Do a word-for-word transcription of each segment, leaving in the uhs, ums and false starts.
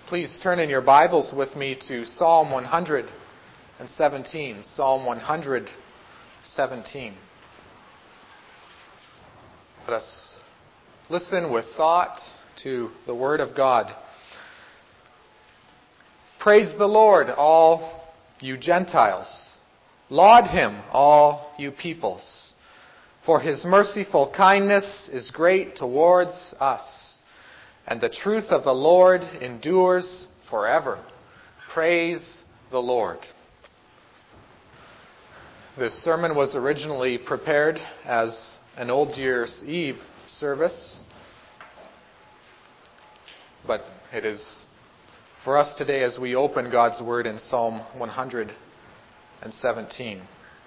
Please turn in your Bibles with me to Psalm one hundred seventeen. Psalm one hundred seventeen. Let us listen with thought to the Word of God. Praise the Lord, all you Gentiles. Laud Him, all you peoples. For His merciful kindness is great towards us, and the truth of the Lord endures forever. Praise the Lord. This sermon was originally prepared as an Old Year's Eve service, but it is for us today as we open God's Word in Psalm one hundred seventeen.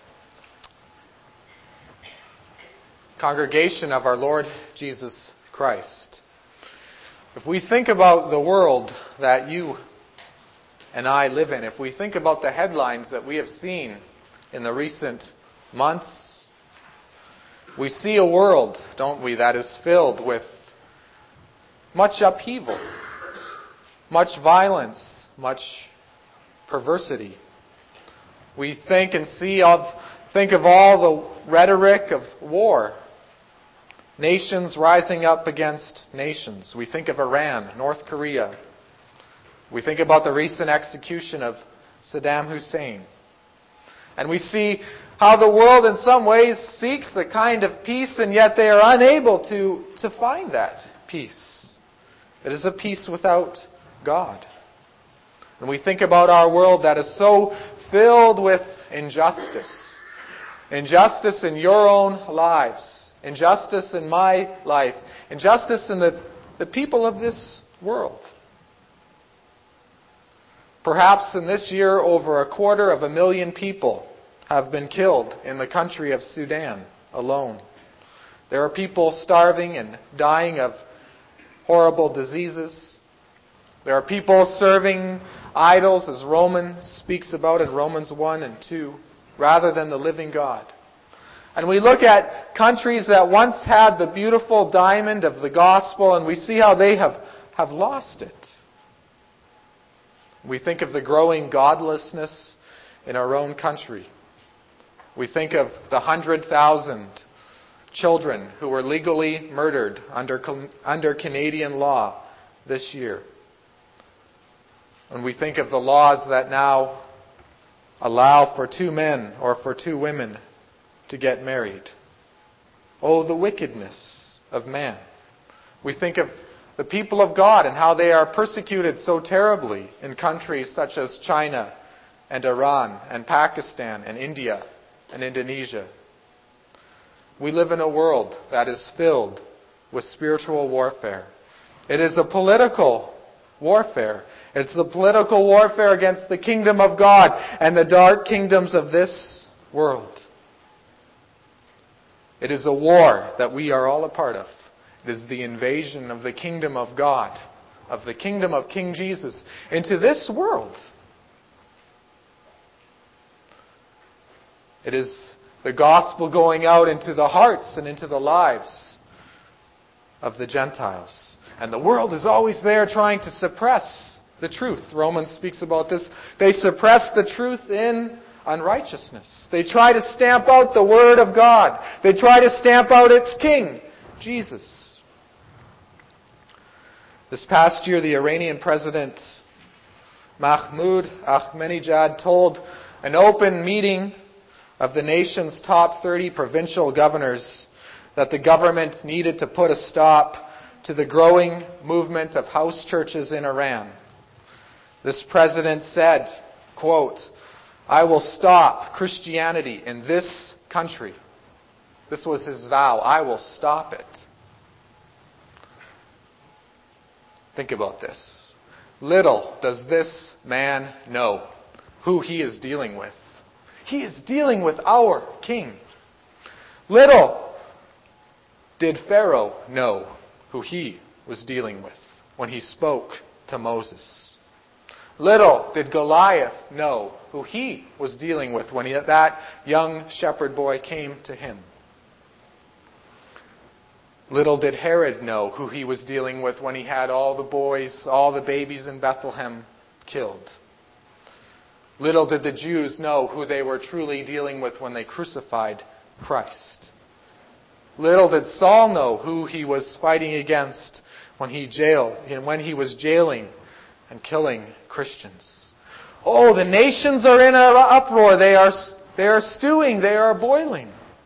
Congregation of our Lord Jesus Christ, if we think about the world that you and I live in, if we think about the headlines that we have seen in the recent months, we see a world, don't we, that is filled with much upheaval, much violence, much perversity. We think and see of, think of all the rhetoric of war. Nations rising up against nations. We think of Iran, North Korea. We think about the recent execution of Saddam Hussein. And we see how the world in some ways seeks a kind of peace, and yet they are unable to, to find that peace. It is a peace without God. And we think about our world that is so filled with injustice. Injustice in your own lives. Injustice in my life. Injustice in the, the people of this world. Perhaps in this year, over a quarter of a million people have been killed in the country of Sudan alone. There are people starving and dying of horrible diseases. There are people serving idols, as Romans speaks about in Romans one and two, rather than the living God. And we look at countries that once had the beautiful diamond of the gospel, and we see how they have, have lost it. We think of the growing godlessness in our own country. We think of the hundred thousand children who were legally murdered under, under Canadian law this year. And we think of the laws that now allow for two men or for two women to get married. Oh, the wickedness of man. We think of the people of God and how they are persecuted so terribly in countries such as China and Iran and Pakistan and India and Indonesia. We live in a world that is filled with spiritual warfare. It is a political warfare. It's the political warfare against the kingdom of God and the dark kingdoms of this world. It is a war that we are all a part of. It is the invasion of the kingdom of God, of the kingdom of King Jesus, into this world. It is the gospel going out into the hearts and into the lives of the Gentiles. And the world is always there trying to suppress the truth. Romans speaks about this. They suppress the truth in unrighteousness. They try to stamp out the Word of God. They try to stamp out its King, Jesus. This past year, the Iranian President Mahmoud Ahmadinejad told an open meeting of the nation's top thirty provincial governors that the government needed to put a stop to the growing movement of house churches in Iran. This president said, quote, "I will stop Christianity in this country." This was his vow. I will stop it. Think about this. Little does this man know who he is dealing with. He is dealing with our king. Little did Pharaoh know who he was dealing with when he spoke to Moses. Little did Goliath know who he was dealing with when he, that young shepherd boy came to him. Little did Herod know who he was dealing with when he had all the boys, all the babies in Bethlehem killed. Little did the Jews know who they were truly dealing with when they crucified Christ. Little did Saul know who he was fighting against when he jailed, and when he was jailing and killing Christians. Oh, the nations are in an uproar. They are, they are stewing. They are boiling.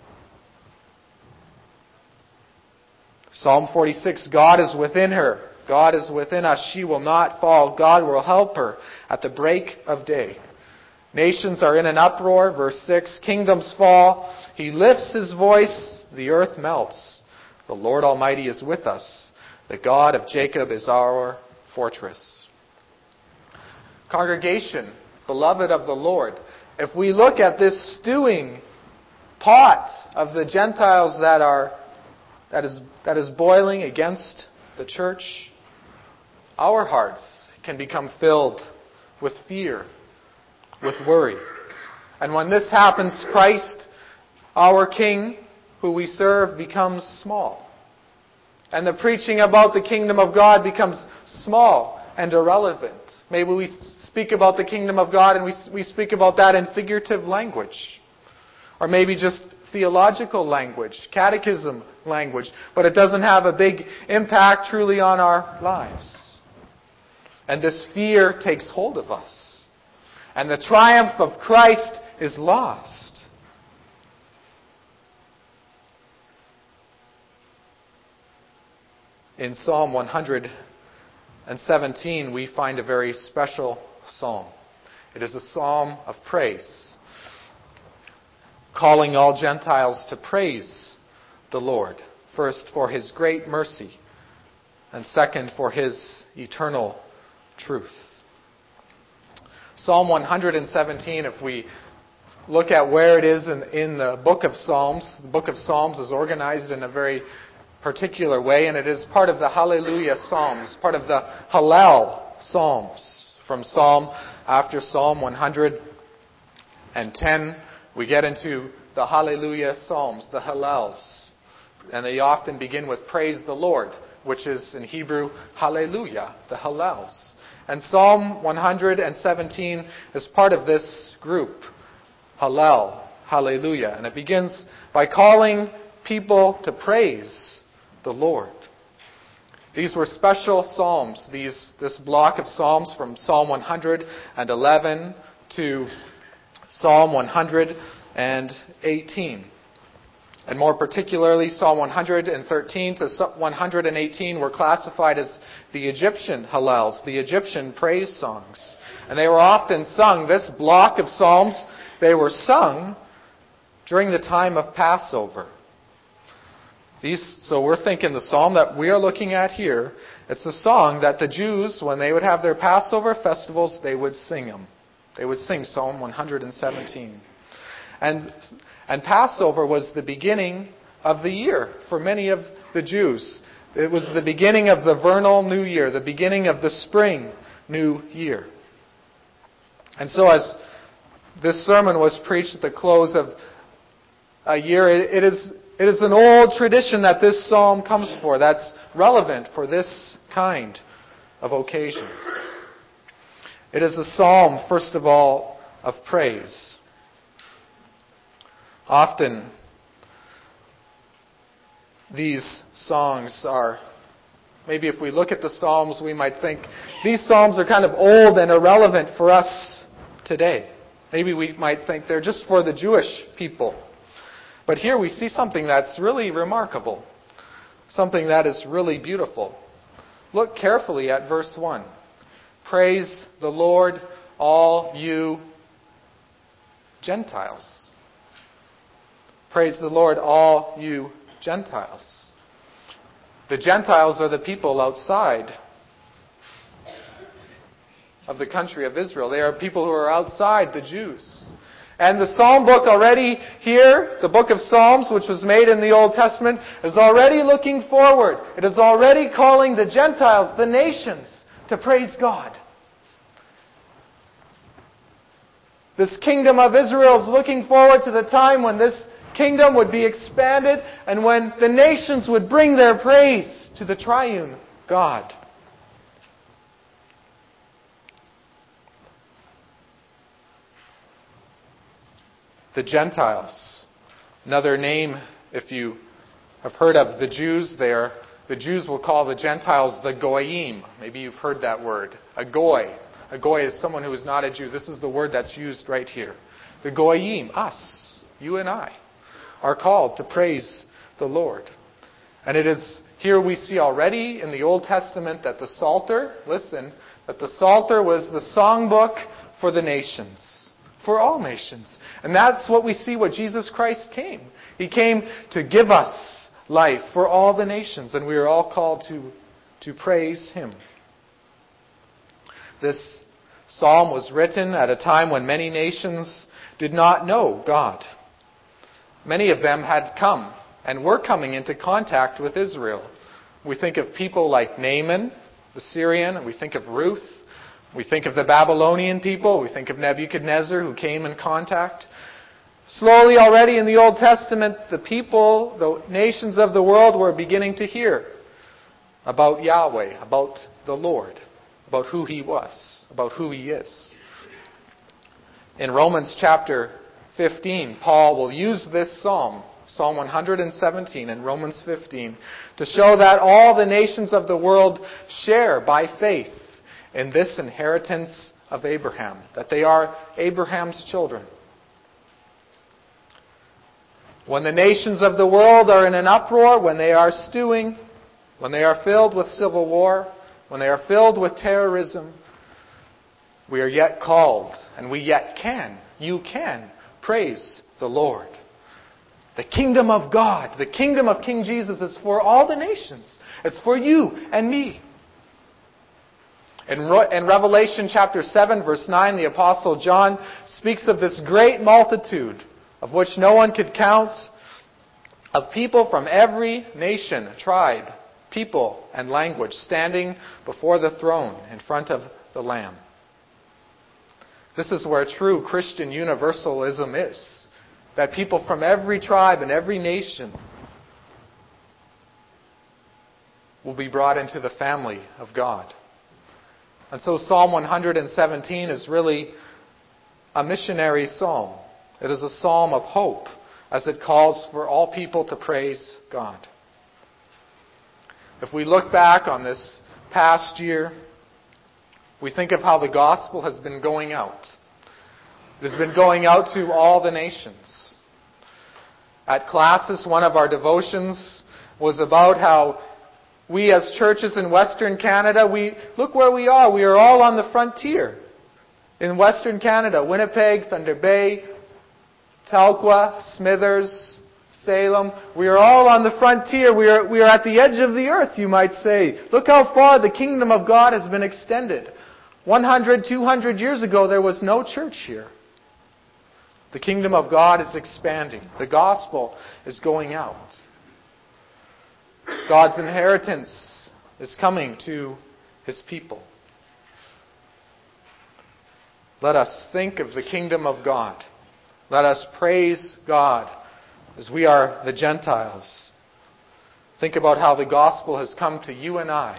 Psalm forty-six, God is within her. God is within us. She will not fall. God will help her at the break of day. Nations are in an uproar. Verse six, kingdoms fall. He lifts his voice. The earth melts. The Lord Almighty is with us. The God of Jacob is our fortress. Congregation, beloved of the Lord, if we look at this stewing pot of the Gentiles that are that is that is boiling against the church, our hearts can become filled with fear, with worry. And when this happens, Christ, our King, who we serve, becomes small. And the preaching about the kingdom of God becomes small and irrelevant. Maybe we speak about the kingdom of God and we, we speak about that in figurative language. Or maybe just theological language, catechism language. But it doesn't have a big impact truly on our lives. And this fear takes hold of us. And the triumph of Christ is lost. In Psalm one hundred seventeen, we find a very special psalm. It is a psalm of praise, calling all Gentiles to praise the Lord. First, for His great mercy, and second, for His eternal truth. Psalm one hundred seventeen, if we look at where it is in, in the book of Psalms, the book of Psalms is organized in a very particular way, and it is part of the Hallelujah Psalms, part of the Hallel Psalms. From Psalm, after Psalm one hundred ten, we get into the Hallelujah Psalms, the Hallels. And they often begin with praise the Lord, which is in Hebrew, Hallelujah, the Hallels. And Psalm one hundred seventeen is part of this group, Hallel, Hallelujah. And it begins by calling people to praise the Lord. These were special psalms. These, this block of psalms from Psalm one hundred eleven to Psalm one hundred eighteen. And more particularly, Psalm one hundred thirteen to one hundred eighteen were classified as the Egyptian Hallels, the Egyptian praise songs. And they were often sung, this block of psalms, they were sung during the time of Passover. These, so we're thinking the psalm that we are looking at here, it's a song that the Jews, when they would have their Passover festivals, they would sing them. They would sing Psalm one hundred seventeen. And, and Passover was the beginning of the year for many of the Jews. It was the beginning of the vernal new year, the beginning of the spring new year. And so as this sermon was preached at the close of a year, it, it is It is an old tradition that this psalm comes for, that's relevant for this kind of occasion. It is a psalm, first of all, of praise. Often, these songs are, maybe if we look at the psalms, we might think, these psalms are kind of old and irrelevant for us today. Maybe we might think they're just for the Jewish people. But here we see something that's really remarkable. Something that is really beautiful. Look carefully at verse one. Praise the Lord, all you Gentiles. Praise the Lord, all you Gentiles. The Gentiles are the people outside of the country of Israel. They are people who are outside the Jews. And the Psalm book already here, the book of Psalms, which was made in the Old Testament, is already looking forward. It is already calling the Gentiles, the nations, to praise God. This kingdom of Israel is looking forward to the time when this kingdom would be expanded, and when the nations would bring their praise to the triune God. The Gentiles, another name, if you have heard of the Jews there, the Jews will call the Gentiles the Goyim. Maybe you've heard that word. A Goy. A Goy is someone who is not a Jew. This is the word that's used right here. The Goyim, us, you and I, are called to praise the Lord. And it is here we see already in the Old Testament that the Psalter, listen, that the Psalter was the songbook for the nations. For all nations. And that's what we see what Jesus Christ came. He came to give us life for all the nations. And we are all called to, to praise Him. This psalm was written at a time when many nations did not know God. Many of them had come and were coming into contact with Israel. We think of people like Naaman, the Syrian, and we think of Ruth. We think of the Babylonian people. We think of Nebuchadnezzar who came in contact. Slowly already in the Old Testament, the people, the nations of the world were beginning to hear about Yahweh, about the Lord, about who He was, about who He is. In Romans chapter fifteen, Paul will use this psalm, Psalm one hundred seventeen and Romans fifteen, to show that all the nations of the world share by faith in this inheritance of Abraham, that they are Abraham's children. When the nations of the world are in an uproar, when they are stewing, when they are filled with civil war, when they are filled with terrorism, we are yet called, and we yet can, you can, praise the Lord. The kingdom of God, the kingdom of King Jesus is for all the nations. It's for you and me. In Revelation chapter seven, verse nine, the Apostle John speaks of this great multitude, of which no one could count, of people from every nation, tribe, people, and language, standing before the throne in front of the Lamb. This is where true Christian universalism is. That people from every tribe and every nation will be brought into the family of God. And so Psalm one hundred seventeen is really a missionary psalm. It is a psalm of hope as it calls for all people to praise God. If we look back on this past year, we think of how the gospel has been going out. It has been going out to all the nations. At classes, one of our devotions was about how we as churches in Western Canada, we look where we are. We are all on the frontier. In Western Canada, Winnipeg, Thunder Bay, Talquah, Smithers, Salem. We are all on the frontier. We are, we are at the edge of the earth, you might say. Look how far the kingdom of God has been extended. one hundred, two hundred years ago, there was no church here. The kingdom of God is expanding. The gospel is going out. God's inheritance is coming to His people. Let us think of the kingdom of God. Let us praise God as we are the Gentiles. Think about how the gospel has come to you and I.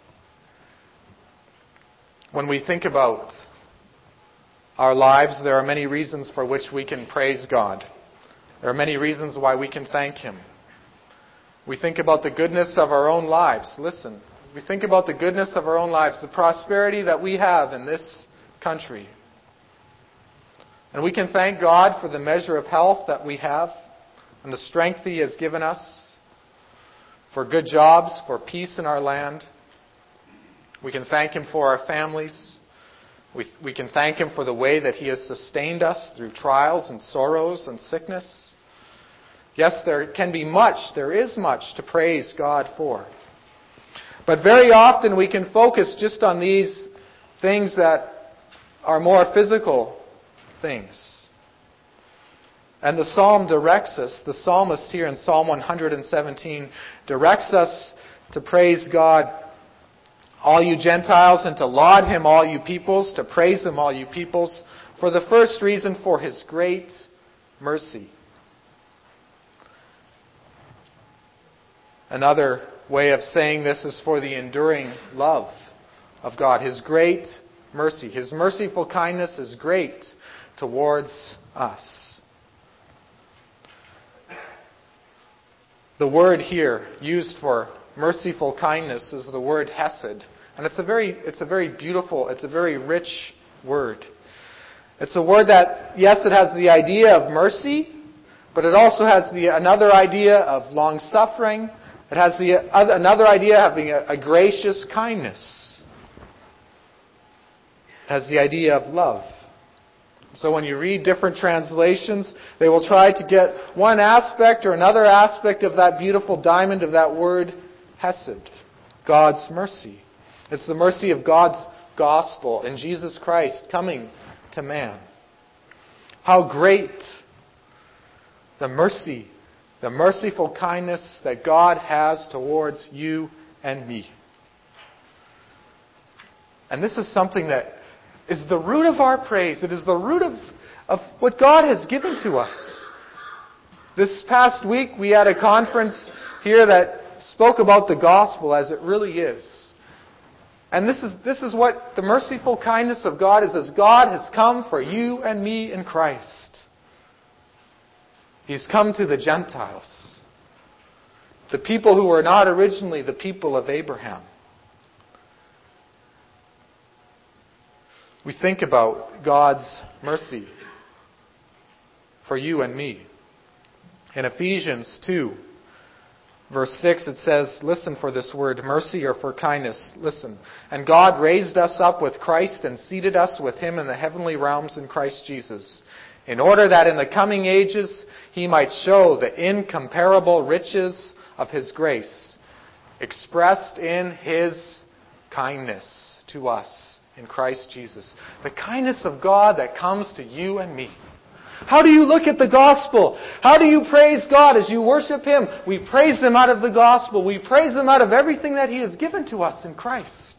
When we think about our lives, there are many reasons for which we can praise God. There are many reasons why we can thank Him. We think about the goodness of our own lives. Listen, we think about the goodness of our own lives, the prosperity that we have in this country. And we can thank God for the measure of health that we have and the strength He has given us, for good jobs, for peace in our land. We can thank Him for our families. We, we can thank Him for the way that He has sustained us through trials and sorrows and sickness. Yes, there can be much, there is much to praise God for. But very often we can focus just on these things that are more physical things. And the psalm directs us, the psalmist here in Psalm one hundred seventeen directs us to praise God, all you Gentiles, and to laud Him, all you peoples, to praise Him, all you peoples, for the first reason, for His great mercy. Another way of saying this is for the enduring love of God. His great mercy. His merciful kindness is great towards us. The word here used for merciful kindness is the word hesed. And it's a very, it's a very beautiful, it's a very rich word. It's a word that, yes, it has the idea of mercy, but it also has the another idea of long-suffering. It has the other, another idea of having a, a gracious kindness. It has the idea of love. So when you read different translations, they will try to get one aspect or another aspect of that beautiful diamond of that word, hesed, God's mercy. It's the mercy of God's gospel in Jesus Christ coming to man. How great the mercy, the merciful kindness that God has towards you and me. And this is something that is the root of our praise. It is the root of, of what God has given to us. This past week we had a conference here that spoke about the gospel as it really is. And this is, this is what the merciful kindness of God is, as God has come for you and me in Christ. He's come to the Gentiles, the people who were not originally the people of Abraham. We think about God's mercy for you and me. In Ephesians two, verse six, it says, listen for this word, mercy or for kindness. Listen. And God raised us up with Christ and seated us with Him in the heavenly realms in Christ Jesus, in order that in the coming ages He might show the incomparable riches of His grace, expressed in His kindness to us in Christ Jesus. The kindness of God that comes to you and me. How do you look at the gospel? How do you praise God as you worship Him? We praise Him out of the gospel. We praise Him out of everything that He has given to us in Christ.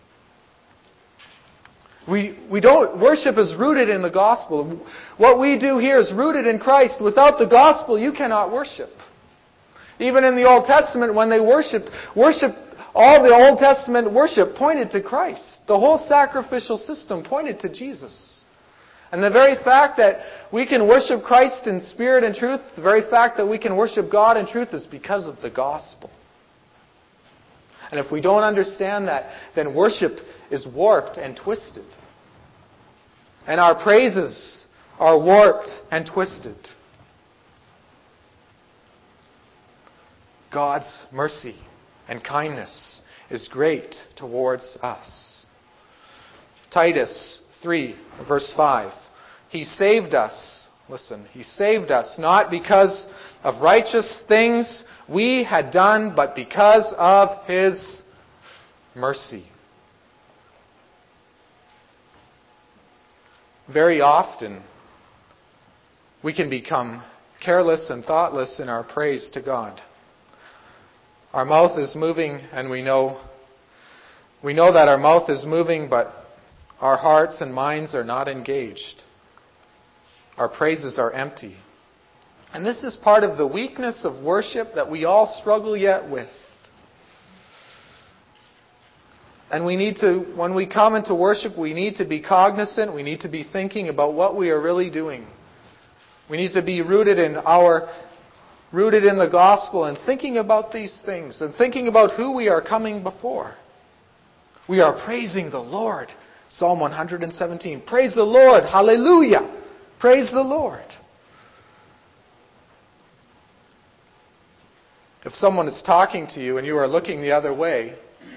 We, we don't, worship is rooted in the gospel. What we do here is rooted in Christ. Without the gospel, you cannot worship. Even in the Old Testament, when they worshipped, worship, all the Old Testament worship pointed to Christ. The whole sacrificial system pointed to Jesus. And the very fact that we can worship Christ in spirit and truth, the very fact that we can worship God in truth is because of the gospel. And if we don't understand that, then worship is warped and twisted. And our praises are warped and twisted. God's mercy and kindness is great towards us. Titus three, verse five. He saved us, listen, He saved us not because of righteous things we had done, but because of His mercy. Very often, we can become careless and thoughtless in our praise to God. Our mouth is moving, and we know we know that our mouth is moving, but our hearts and minds are not engaged. Our praises are empty. And this is part of the weakness of worship that we all struggle yet with. And we need to, when we come into worship, we need to be cognizant, we need to be thinking about what we are really doing. We need to be rooted in our Rooted in the gospel and thinking about these things and thinking about who we are coming before. We are praising the Lord. Psalm one hundred seventeen. Praise the Lord. Hallelujah. Praise the Lord. If someone is talking to you and you are looking the other way,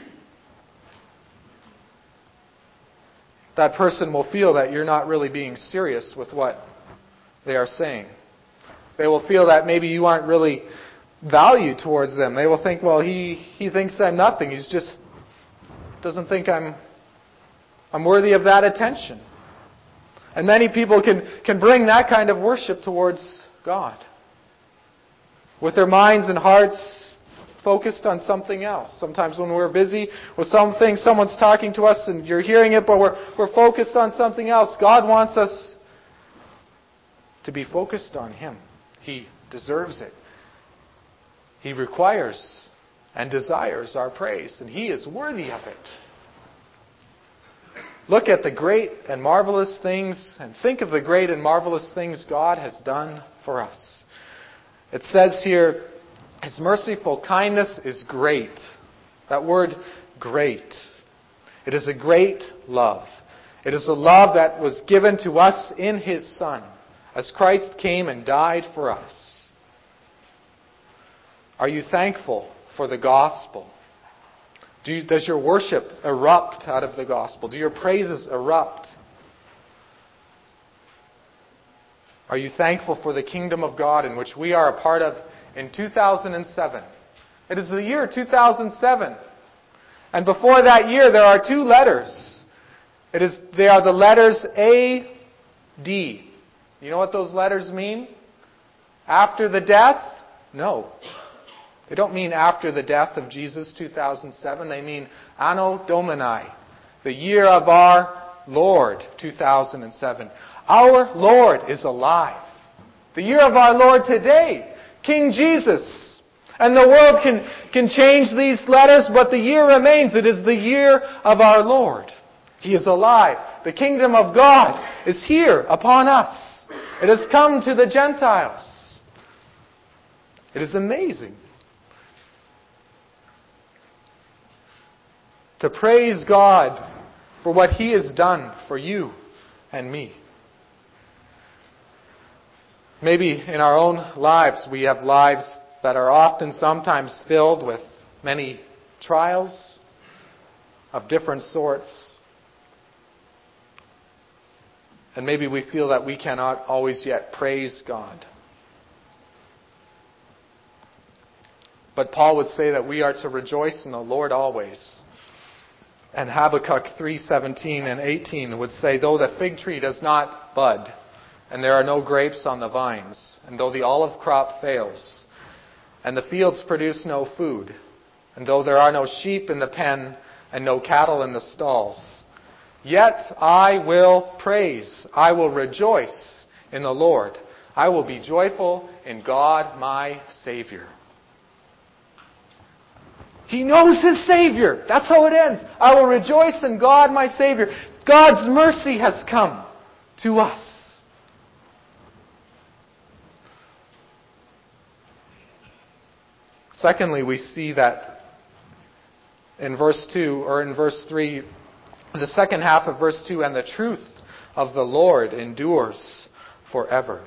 that person will feel that you're not really being serious with what they are saying. They will feel that maybe you aren't really valued towards them. They will think, well, he, he thinks I'm nothing. He's just doesn't think I'm I'm worthy of that attention. And many people can, can bring that kind of worship towards God, with their minds and hearts focused on something else. Sometimes when we're busy with something, someone's talking to us and you're hearing it, but we're we're focused on something else. God wants us to be focused on Him. He deserves it. He requires and desires our praise, and He is worthy of it. Look at the great and marvelous things, and think of the great and marvelous things God has done for us. It says here, His merciful kindness is great. That word, great. It is a great love. It is a love that was given to us in His Son, as Christ came and died for us. Are you thankful for the gospel? Do you, does your worship erupt out of the gospel? Do your praises erupt? Are you thankful for the kingdom of God in which we are a part of in two thousand seven? It is the year two thousand seven. And before that year there are two letters. It is, they are the letters A D. You know what those letters mean? After the death? No. They don't mean after the death of Jesus two thousand seven. They mean Anno Domini, the year of our Lord two thousand seven. Our Lord is alive. The year of our Lord today, King Jesus. And the world can, can change these letters, but the year remains. It is the year of our Lord. He is alive. The kingdom of God is here upon us. It has come to the Gentiles. It is amazing. To praise God for what He has done for you and me. Maybe in our own lives we have lives that are often sometimes filled with many trials of different sorts. And maybe we feel that we cannot always yet praise God. But Paul would say that we are to rejoice in the Lord always. And Habakkuk three seventeen and eighteen would say, though the fig tree does not bud, and there are no grapes on the vines, and though the olive crop fails, and the fields produce no food, and though there are no sheep in the pen, and no cattle in the stalls, yet I will praise, I will rejoice in the Lord. I will be joyful in God my Savior. He knows his Savior. That's how it ends. I will rejoice in God my Savior. God's mercy has come to us. Secondly, we see that in verse two, or in verse three, the second half of verse two, and the truth of the Lord endures forever.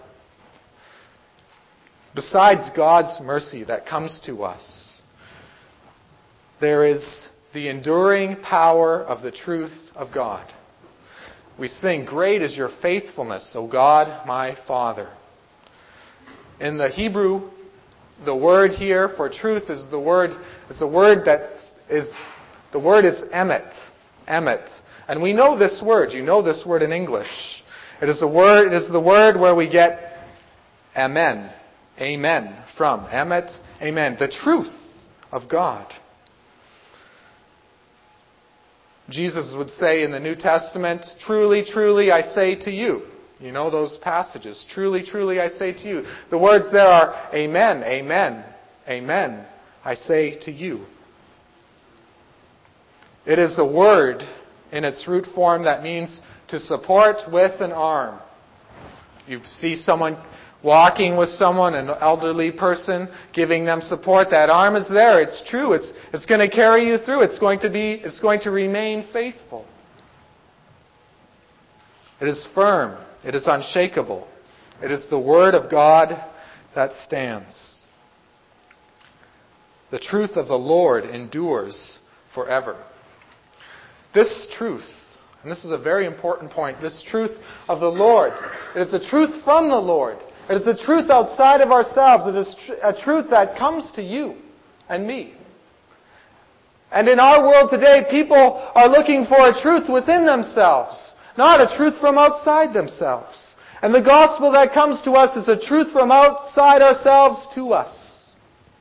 Besides God's mercy that comes to us, there is the enduring power of the truth of God. We sing, great is your faithfulness, O God, my Father. In the Hebrew, the word here for truth is the word, it's a word that is, the word is emet. Emet. And we know this word. You know this word in English. It is a word, it is the word where we get amen. Amen from. Emet, amen. The truth of God. Jesus would say in the New Testament, truly, truly, I say to you. You know those passages. Truly, truly, I say to you. The words there are, amen, amen, amen, I say to you. It is a word in its root form that means to support with an arm. You see someone walking with someone, an elderly person, giving them support. That arm is there. It's true. It's, it's going to carry you through. It's going to be, it's going to remain faithful. It is firm. It is unshakable. It is the Word of God that stands. The truth of the Lord endures forever. This truth, and this is a very important point, this truth of the Lord, it is a truth from the Lord. It is a truth outside of ourselves. It is tr- a truth that comes to you and me. And in our world today, people are looking for a truth within themselves, not a truth from outside themselves. And the gospel that comes to us is a truth from outside ourselves to us.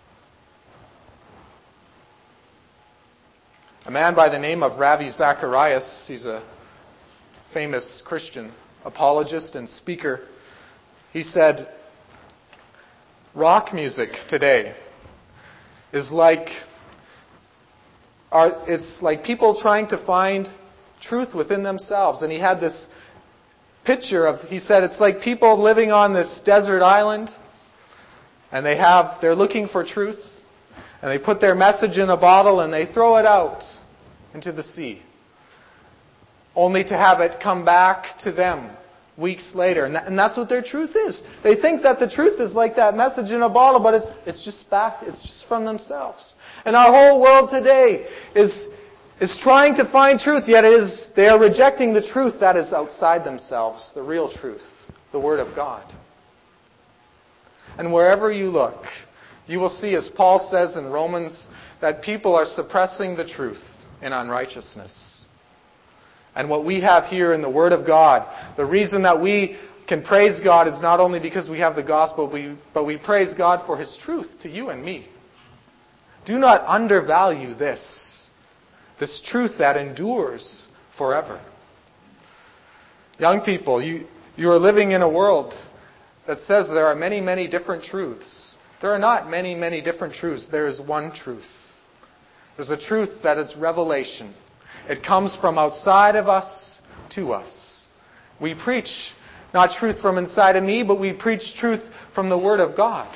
A man by the name of Ravi Zacharias, he's a famous Christian apologist and speaker. He said, rock music today is like are, it's like people trying to find truth within themselves. And he had this picture of, he said, it's like people living on this desert island, and they have, they're looking for truth, and they put their message in a bottle and they throw it out into the sea, only to have it come back to them weeks later. And, that, and that's what their truth is. They think that the truth is like that message in a bottle, but it's it's just back, it's just from themselves. And our whole world today is is trying to find truth, yet it is they are rejecting the truth that is outside themselves, the real truth, the Word of God. And wherever you look, you will see, as Paul says in Romans, that people are suppressing the truth in unrighteousness. And what we have here in the Word of God, the reason that we can praise God is not only because we have the gospel, but we praise God for His truth to you and me. Do not undervalue this, this truth that endures forever. Young people, you, you are living in a world that says there are many, many different truths. There are not many, many different truths. There is one truth. There's a truth that is revelation. It comes from outside of us to us. We preach not truth from inside of me, but we preach truth from the Word of God.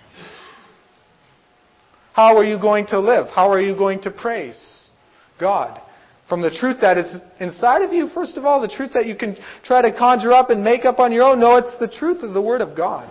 How are you going to live? How are you going to praise God? From the truth that is inside of you, first of all, the truth that you can try to conjure up and make up on your own. No, it's the truth of the Word of God.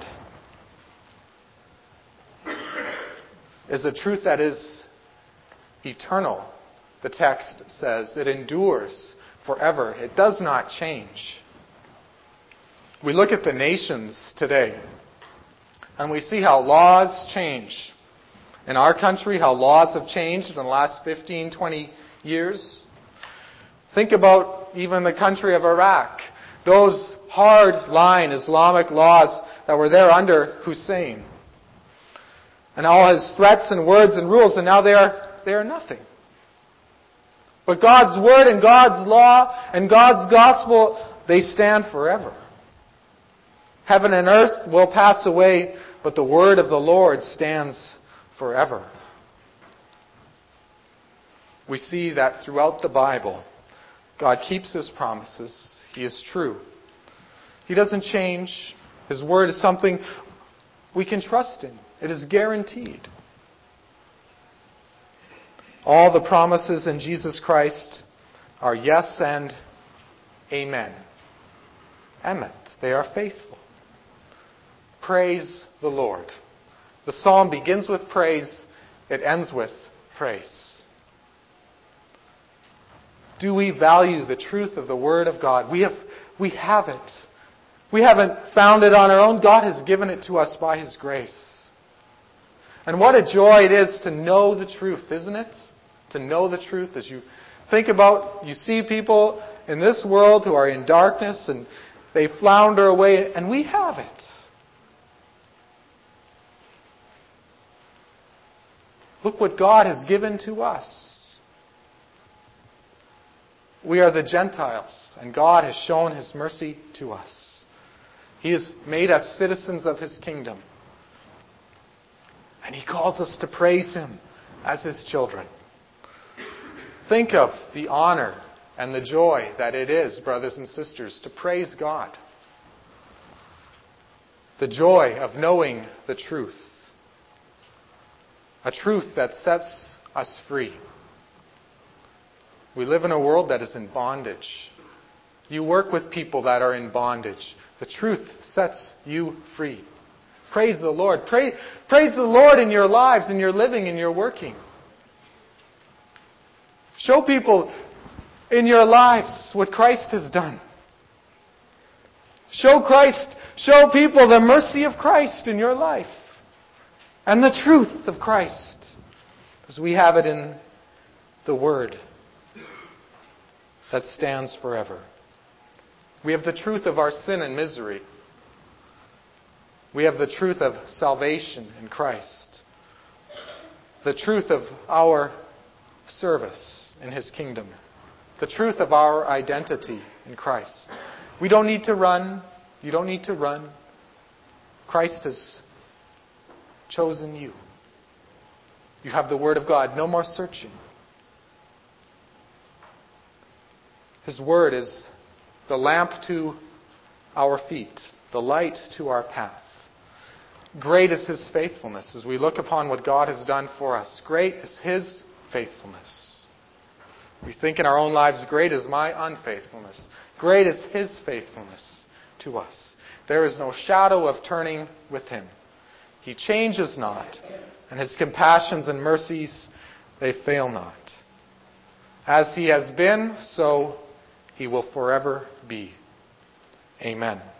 It's a truth that is eternal. The text says it endures forever. It does not change. We look at the nations today, and we see how laws change. In our country, how laws have changed in the last fifteen, twenty years. Think about even the country of Iraq. Those hard-line Islamic laws that were there under Hussein. And all his threats and words and rules, and now they are, they are nothing. But God's Word and God's law and God's gospel, they stand forever. Heaven and earth will pass away, but the Word of the Lord stands forever. We see that throughout the Bible, God keeps His promises. He is true. He doesn't change. His Word is something we can trust in. It is guaranteed. All the promises in Jesus Christ are yes and amen. Emet. They are faithful. Praise the Lord. The psalm begins with praise. It ends with praise. Do we value the truth of the Word of God? We have, we have it. We haven't found it on our own. God has given it to us by His grace. And what a joy it is to know the truth, isn't it? To know the truth as you think about, you see people in this world who are in darkness and they flounder away, and we have it. Look what God has given to us. We are the Gentiles, and God has shown His mercy to us. He has made us citizens of His kingdom. And He calls us to praise Him as His children. Think of the honor and the joy that it is, brothers and sisters, to praise God. The joy of knowing the truth. A truth that sets us free. We live in a world that is in bondage. You work with people that are in bondage. The truth sets you free. Praise the Lord. Pray, praise the Lord in your lives, in your living, in your working. Show people in your lives what Christ has done. Show Christ, show people the mercy of Christ in your life. And the truth of Christ, as we have it in the Word that stands forever. We have the truth of our sin and misery. We have the truth of salvation in Christ. The truth of our service in His kingdom. The truth of our identity in Christ. We don't need to run. You don't need to run. Christ has chosen you. You have the Word of God. No more searching. His Word is the lamp to our feet, the light to our path. Great is His faithfulness as we look upon what God has done for us. Great is His faithfulness. We think in our own lives, great is my unfaithfulness. Great is His faithfulness to us. There is no shadow of turning with Him. He changes not, and His compassions and mercies, they fail not. As He has been, so He will forever be. Amen.